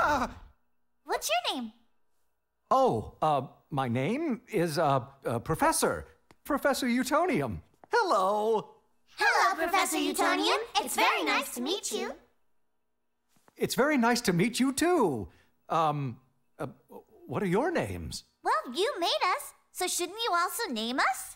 What's your name? Oh, my name is, Professor. Professor Utonium. Hello. Hello, Professor Utonium. It's very nice to meet you. It's very nice to meet you, too. What are your names? Well, you made us, so shouldn't you also name us?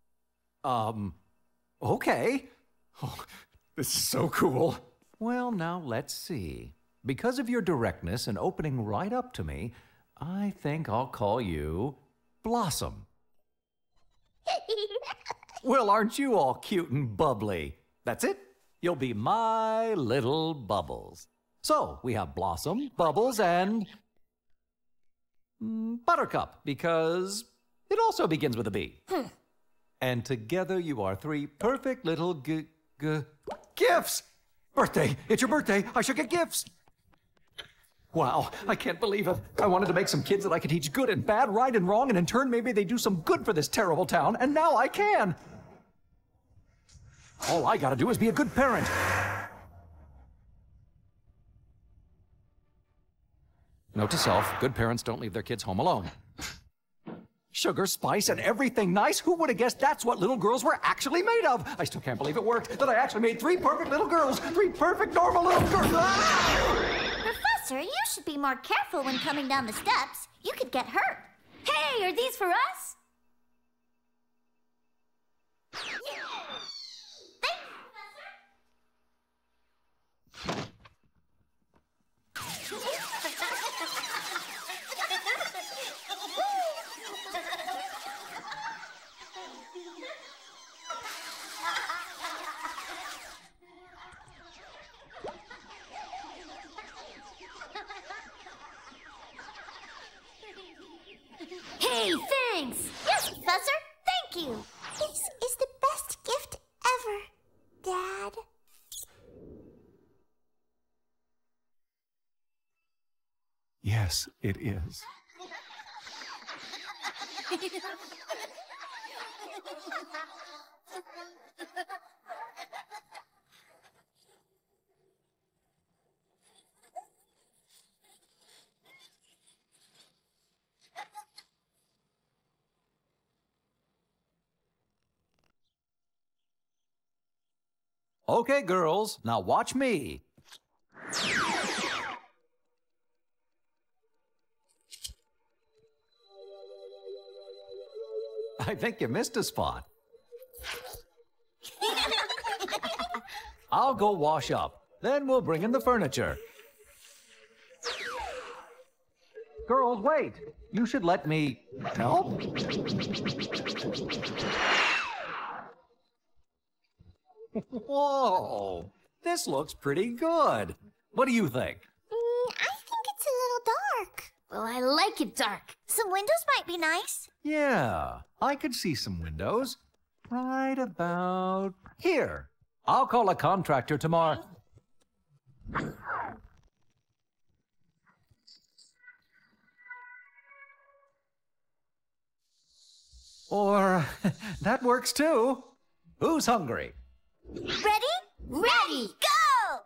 Okay. Oh, this is so cool. Well, now let's see. Because of your directness and opening right up to me, I think I'll call you Blossom. Well, aren't you all cute and bubbly? That's it. You'll be my little Bubbles. So, we have Blossom, Bubbles, and Buttercup, because it also begins with a B. And together you are three perfect little gifts. Birthday! It's your birthday! I should get gifts! Wow, I can't believe it. I wanted to make some kids that I could teach good and bad, right and wrong, and in turn maybe they do some good for this terrible town, and now I can. All I gotta do is be a good parent. Note to self, good parents don't leave their kids home alone. Sugar, spice, and everything nice? Who would have guessed that's what little girls were actually made of? I still can't believe it worked, that I actually made three perfect little girls. Three perfect, normal little girls. Professor, you should be more careful when coming down the steps. You could get hurt. Hey, are these for us? Thanks, Hey, thanks! Yes, Professor, thank you! This is the best gift ever, Dad. Yes, it is. Okay, girls, now watch me. I think you missed a spot. I'll go wash up. Then we'll bring in the furniture. Girls, wait. You should let me help. Whoa, this looks pretty good. What do you think? I think it's a little dark. Well, I like it dark. Some windows might be nice. Yeah, I could see some windows. Right about here. I'll call a contractor tomorrow. Or that works too. Who's hungry? Ready? Ready! Go!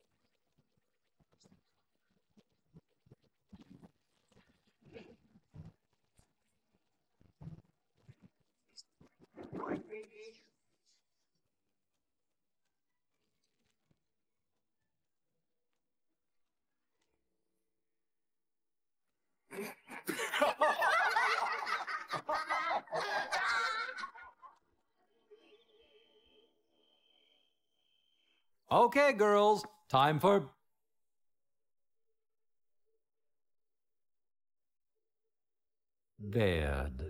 Okay, girls, time for bed.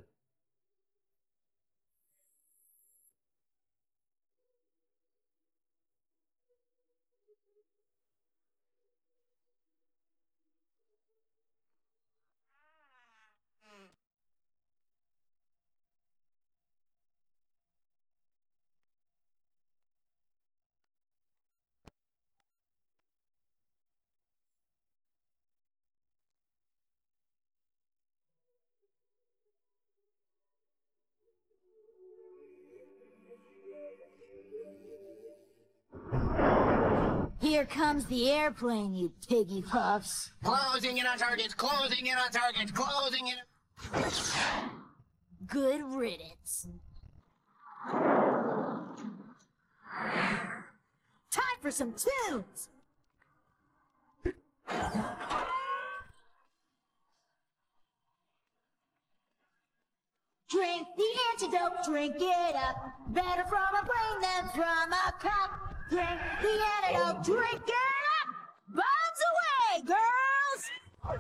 Here comes the airplane, you piggy puffs. Closing in on targets, closing in on targets, closing in. Good riddance. Time for some tunes! Drink the antidote, drink it up. Better from a brain than from a cup. Drink the antidote, drink it up. Bombs away, girls!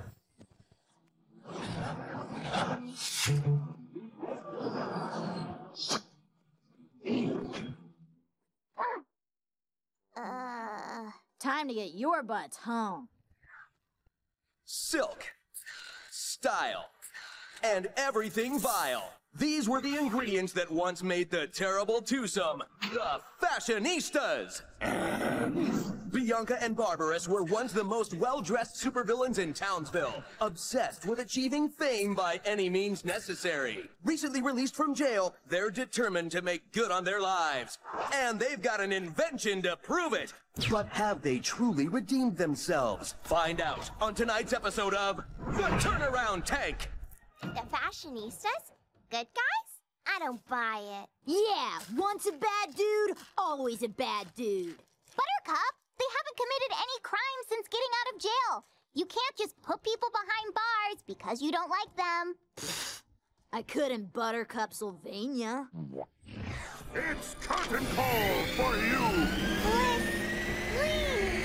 Time to get your butts home. Silk, style, and everything vile. These were the ingredients that once made the terrible twosome the Fashionistas. Bianca and Barbarous were once the most well-dressed supervillains in Townsville, obsessed with achieving fame by any means necessary. Recently released from jail, they're determined to make good on their lives. And they've got an invention to prove it. But have they truly redeemed themselves? Find out on tonight's episode of The Turnaround Tank. The Fashionistas? Good guys? I don't buy it. Yeah, once a bad dude, always a bad dude. Buttercup, they haven't committed any crimes since getting out of jail. You can't just put people behind bars because you don't like them. I couldn't Buttercup Sylvania. It's curtain call for you! Bliss, please!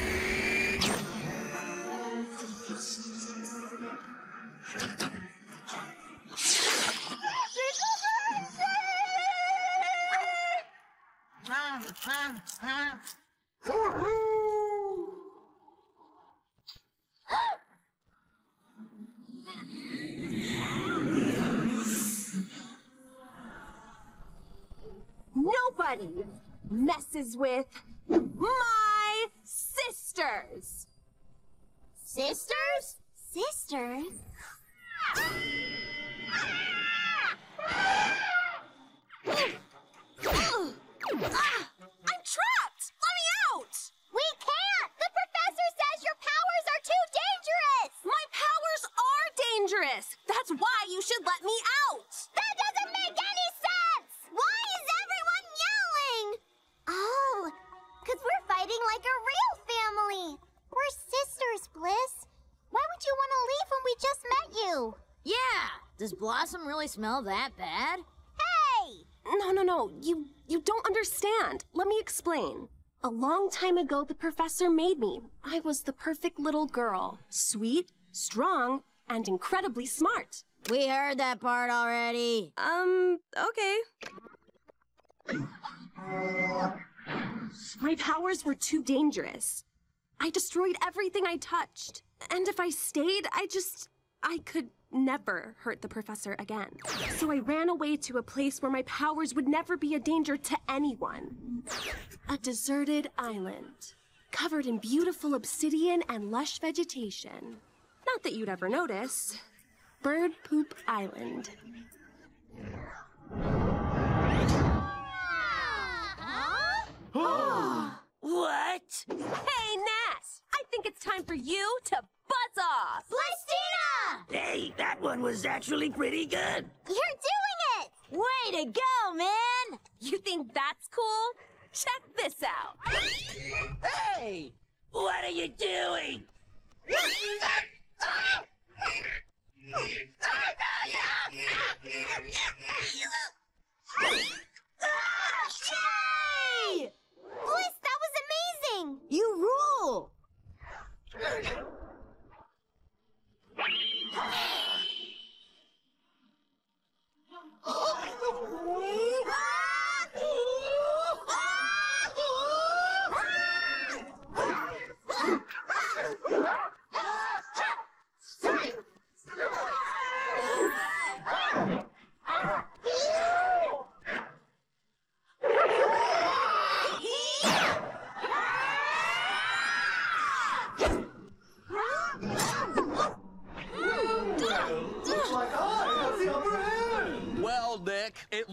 Nobody messes with my sisters. Sisters? Sisters? I'm trapped! Let me out! We can't! The professor says your powers are too dangerous! My powers are dangerous! That's why you should let me out! That doesn't make any sense! Why is everyone yelling? Oh, because we're fighting like a real family. We're sisters, Bliss. Why would you want to leave when we just met you? Yeah, does Blossom really smell that bad? Hey! No. You don't understand. Let me explain. A long time ago, the professor made me. I was the perfect little girl. Sweet, strong, and incredibly smart. We heard that part already. Okay. My powers were too dangerous. I destroyed everything I touched. And if I stayed, I could never hurt the professor again. So I ran away to a place where my powers would never be a danger to anyone. A deserted island, covered in beautiful obsidian and lush vegetation. Not that you'd ever notice. Bird Poop Island. What? Hey, Nash! I think it's time for you to buzz off! Blistina! Hey, that one was actually pretty good. You're doing it! Way to go, man! You think that's cool? Check this out. Hey! What are you doing? Yay! Bliss, that was amazing! You rule!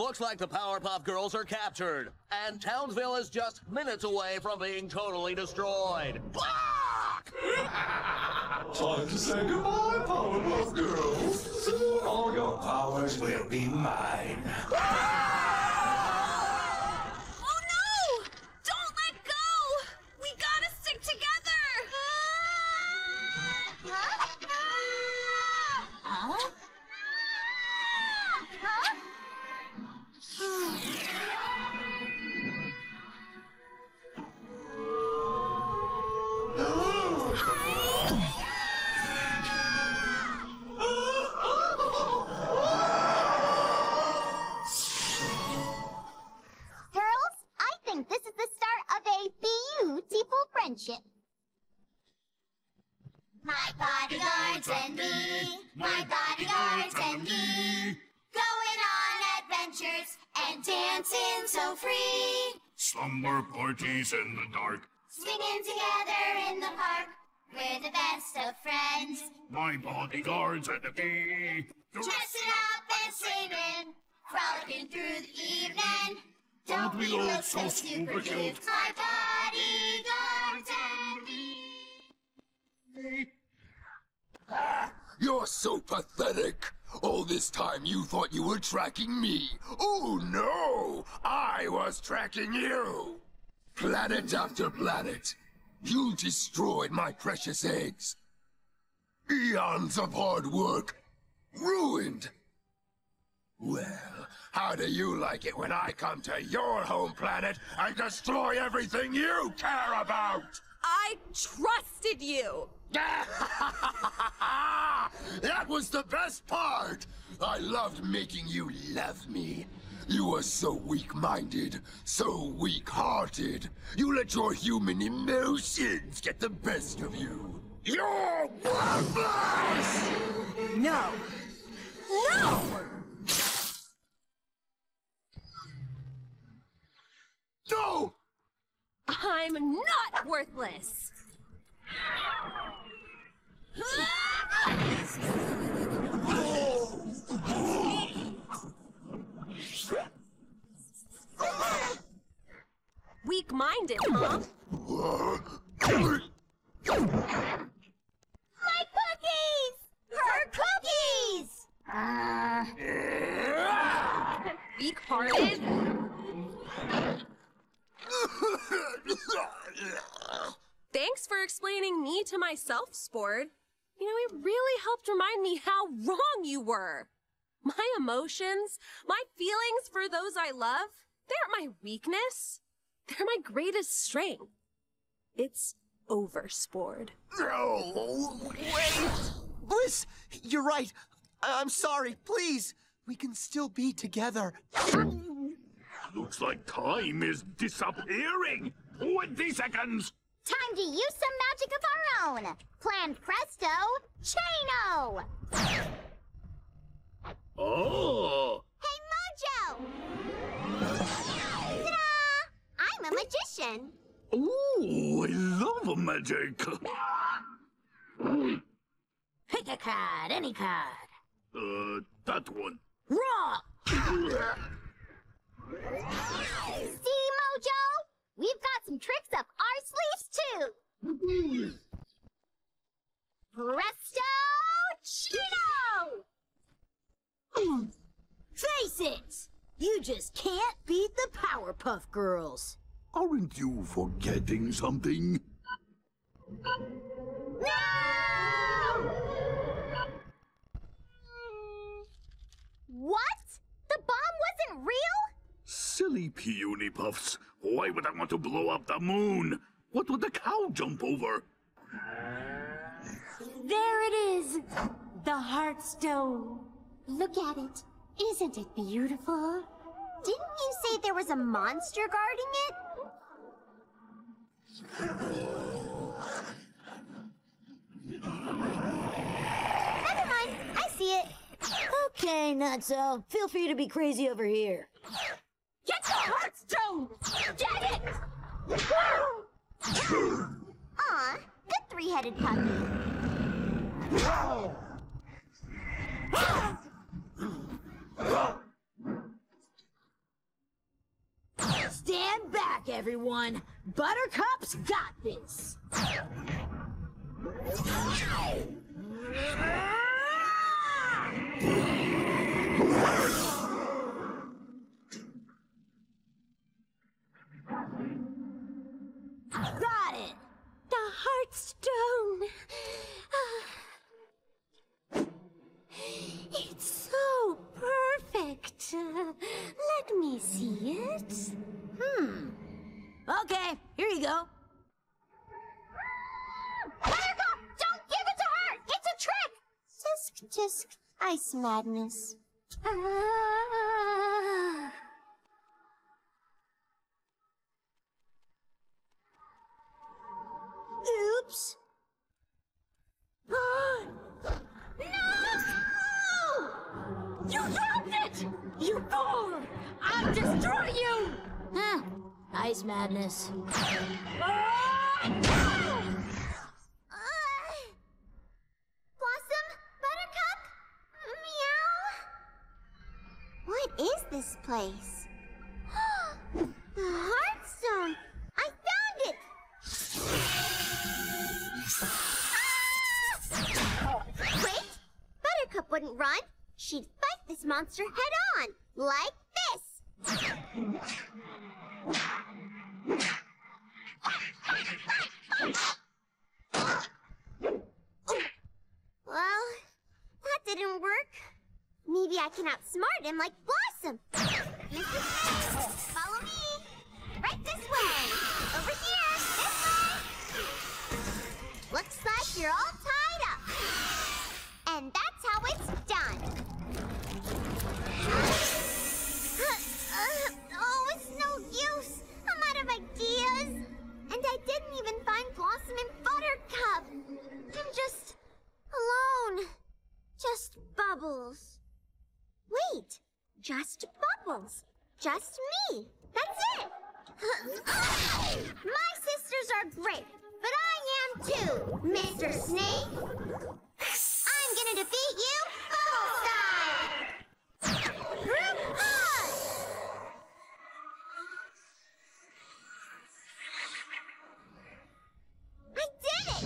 Looks like the Powerpuff Girls are captured, and Townsville is just minutes away from being totally destroyed. Time to say goodbye, Powerpuff Girls. Soon all your powers will be mine. Oh no! Don't let go! We gotta stick together! Girls, I think this is the start of a beautiful friendship. My bodyguards and me, my bodyguards and me, going on adventures and dancing so free. Slumber parties in the dark. Swinging together in the park, we're the best of friends. My bodyguards and me. Dressing up and singing, frolicking through the evening. Don't we look so super cute? My bodyguards and me. You're so pathetic. All this time you thought you were tracking me. Oh no! I was tracking you! Planet after planet, you destroyed my precious eggs. Eons of hard work, ruined. Well, how do you like it when I come to your home planet and destroy everything you care about? I trusted you! That was the best part! I loved making you love me. You were so weak-minded, so weak-hearted. You let your human emotions get the best of you. You're worthless! No. No! No! I'm not worthless! Weak-minded, huh? My cookies! Her cookies! Weak-hearted? Thanks for explaining me to myself, Sport. You know, it really helped remind me how wrong you were. My emotions, my feelings for those I love, they aren't my weakness. They're my greatest strength. It's over, Sport. No! Wait! Bliss, you're right. I'm sorry. Please, we can still be together. Looks like time is disappearing. 20 seconds. Time to use some magic of our own. Plan Presto, Chaino! Oh! Hey, Mojo! Ta-da! I'm a magician. Ooh, I love magic. Pick a card, any card. That one. Wrong! See, Mojo? We've got some tricks up our sleeves, too. Presto, Chino! Face it! You just can't beat the Powerpuff Girls. Aren't you forgetting something? No! What? The bomb wasn't real? Silly puny puffs. Why would I want to blow up the moon? What would the cow jump over? There it is. The Heartstone. Look at it. Isn't it beautiful? Didn't you say there was a monster guarding it? Never mind. I see it. Okay, Nutso. Feel free to be crazy over here. Get the Heartstone! Get it! Aw, good three-headed puppy. Stand back, everyone. Buttercup's got this. Got it. The Heartstone. It's so perfect. Let me see it. Okay, here you go. Buttercup, don't give it to her! It's a trick! Tisk, ice madness. Oops. No! You dropped it! You fool! I'll destroy you! Huh. Ice madness. Blossom? Buttercup? Meow? What is this place? The Heartstone! I found it! Ah! Wait! Buttercup wouldn't run. She'd fight this monster head on, like this. Well, that didn't work. Maybe I can outsmart him like Blossom. Follow me. Right this way. Over here. This way. Looks like you're all tied up. And that's how it's done. Oh, it's no use. I'm out of ideas. And I didn't even find Blossom and Buttercup. I'm just alone. Just bubbles. Wait, just bubbles. Just me. That's it. My sisters are great, but I am too, Mr. Snake. I'm gonna defeat you bubble style. Group hug. I did it!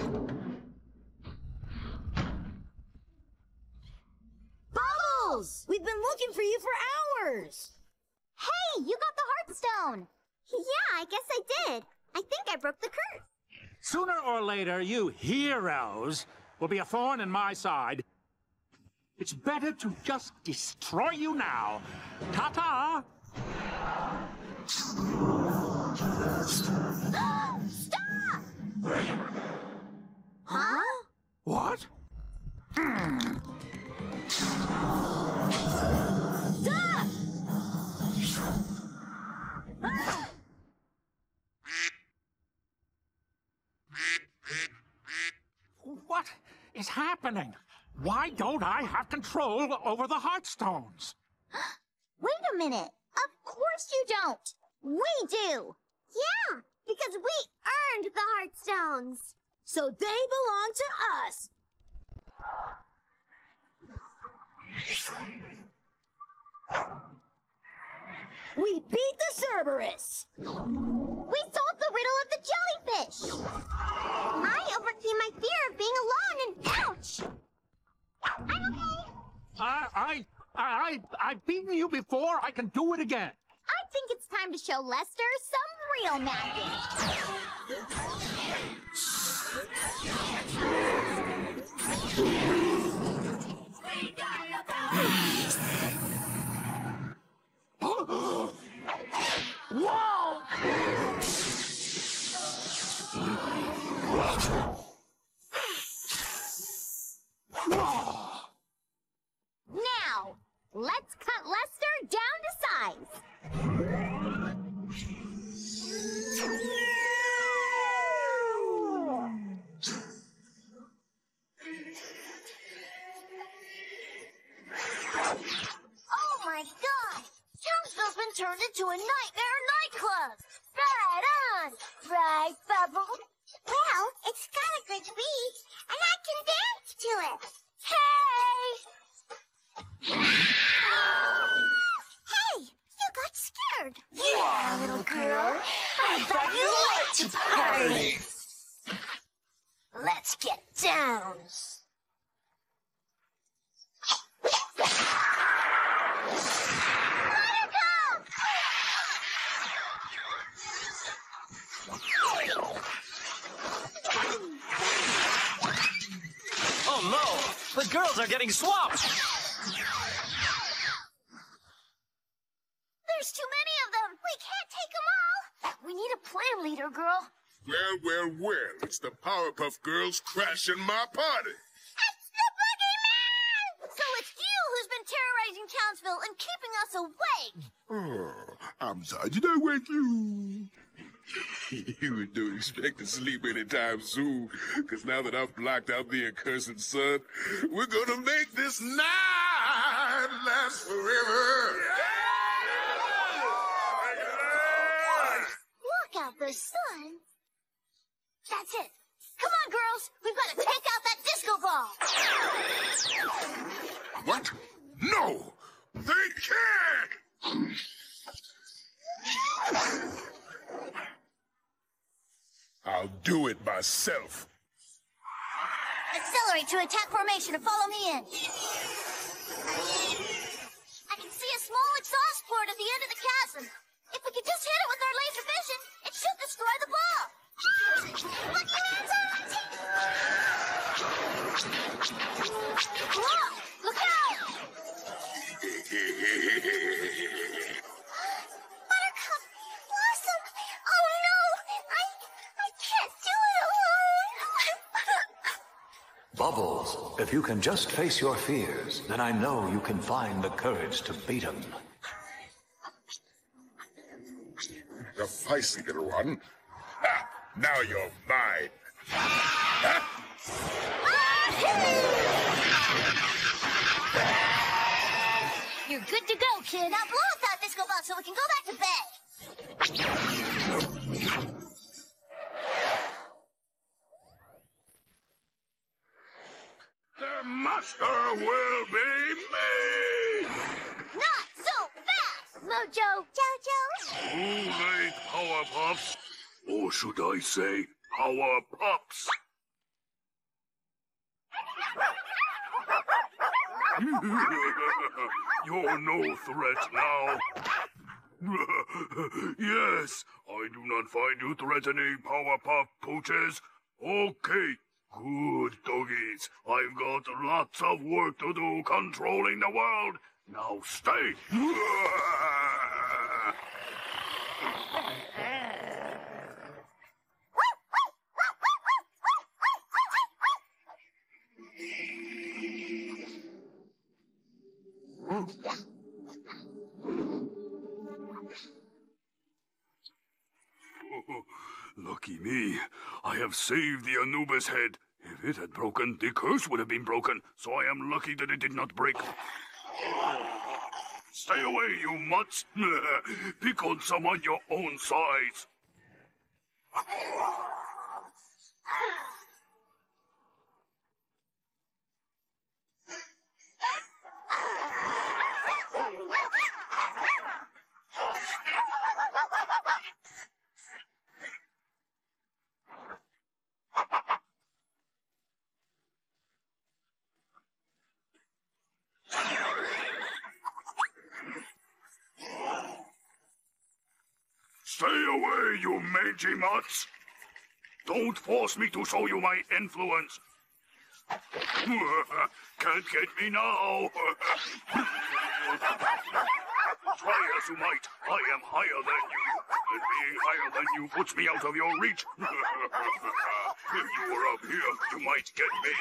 Bubbles! We've been looking for you for hours. Hey, you got the Heartstone! Yeah, I guess I did. I think I broke the curse. Sooner or later, you heroes will be a thorn in my side. It's better to just destroy you now. Ta-ta! Stop! Huh? What? Stop! What is happening? Why don't I have control over the Heartstones? Wait a minute. Of course you don't. We do. Yeah, because we earned the Heartstones. So they belong to us. We beat the Cerberus. We solved the riddle of the jellyfish. I overcame my fear of being alone and ouch. I'm okay. I've beaten you before. I can do it again. I think it's time to show Lester some real magic. Whoa! Now, let's cut Lester down to size. Oh my God! Townsville's been turned into a nightmare nightclub! Right on! Right, Bubble? Well, it's gotta I thought you liked to party. Let's get down. Oh no! The girls are getting swamped! There's too many of them. We can't take them all. We need a plan, leader girl. Well, it's the Powerpuff Girls crashing my party. It's the Boogeyman! So it's you who's been terrorizing Townsville and keeping us awake. Oh, I'm sorry, did I wake you? You don't expect to sleep anytime soon, because now that I've blocked out the accursed sun, we're gonna make this night last forever. Look out the sun. That's it. Come on, girls. We've got to take out that disco ball. What? No! They can't! I'll do it myself. Accelerate to attack formation and follow me in. I can see a small exhaust port at the end of the chasm. If we could just hit it with our laser vision, it should destroy the ball. Boogeyman's out! Whoa! Look out! Buttercup! Blossom! Oh no! I can't do it alone! Bubbles, if you can just face your fears, then I know you can find the courage to beat them. The feisty little one. Ha! Now you're mine. Ha! You're good to go, kid. Now blow up that disco ball so we can go back to bed. The master will be me! Not so fast! Mojo Jojo! Too late, Powerpuffs. Or should I say, Power Pups? You're no threat now. Yes, I do not find you threatening, Powerpuff Pooches. Okay, good doggies. I've got lots of work to do controlling the world. Now stay. Lucky me. I have saved the Anubis head. If it had broken, the curse would have been broken, so I am lucky that it did not break. Stay away, you mutts. Pick on someone your own size. Stay away, you mangy mutts! Don't force me to show you my influence. Can't get me now. Try as you might, I am higher than you, and being higher than you puts me out of your reach. If you were up here, you might get me.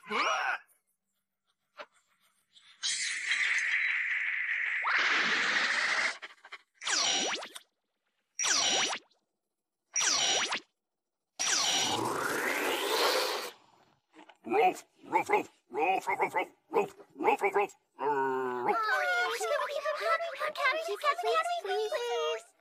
Rolf, Rolf, Rolf, Rolf, Rolf, Rolf, Rolf, Rolf, Rolf, Rolf, Rolf. Please.